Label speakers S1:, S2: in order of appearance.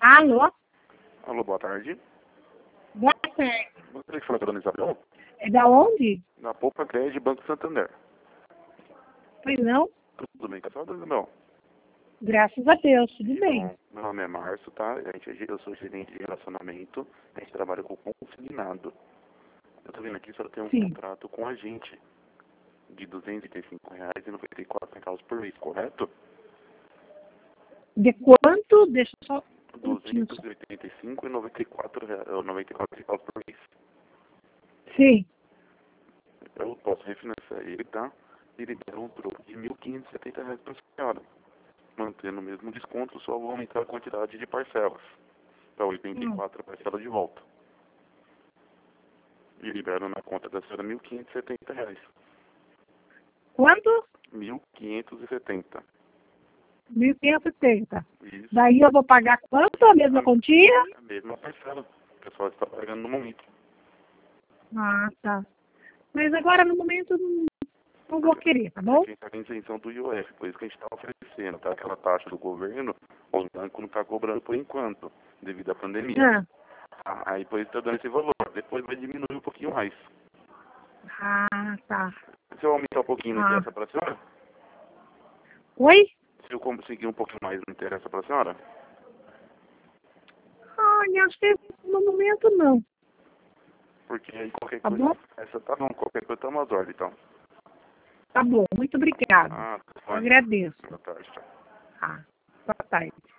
S1: Alô?
S2: Alô, boa tarde.
S1: Boa tarde.
S2: Gostaria de falar com a dona Isabel?
S1: É da onde?
S2: Na Poupa Crédito Banco Santander.
S1: Pois não?
S2: Tudo bem com a senhora, dona Isabel?
S1: Graças a Deus, tudo bem.
S2: Bom, meu nome é Márcio, tá? Eu sou gerente de relacionamento. A gente trabalha com consignado. Eu tô vendo aqui, a senhora tem um
S1: Sim.
S2: contrato com a gente de R$ 235,94 por mês, correto?
S1: De quanto? Deixa eu só...
S2: R$ 285,94 por mês.
S1: Sim.
S2: Eu posso refinanciar ele, tá? Ele der um troco de R$ 1.570 para a senhora. Mantendo o mesmo desconto, só vou aumentar a quantidade de parcelas para 84 parcelas de volta. E libero na conta da senhora R$ 1.570.
S1: Quanto?
S2: 1.570.
S1: 1.570.
S2: Isso.
S1: Daí eu vou pagar quanto? A mesma quantia?
S2: A mesma parcela. O pessoal está pagando no momento.
S1: Ah, tá. Mas agora no momento não vou querer, tá bom?
S2: A gente está com a isenção do IOF, por isso que a gente está oferecendo, tá? Aquela taxa do governo, o banco não está cobrando por enquanto, devido à pandemia. Aí por isso está dando esse valor. Depois vai diminuir um pouquinho mais.
S1: Ah, tá.
S2: Se eu aumentar um pouquinho, não interessa para a senhora?
S1: Oi?
S2: Se eu conseguir um pouquinho mais, não interessa para a senhora?
S1: Olha, acho que no momento não.
S2: Porque aí qualquer
S1: Tá
S2: coisa...
S1: bom?
S2: Essa tá bom, qualquer coisa tá umas ordens, então.
S1: Tá bom, muito obrigada.
S2: Ah,
S1: Eu agradeço.
S2: boa tarde, tchau.
S1: Ah, boa tarde.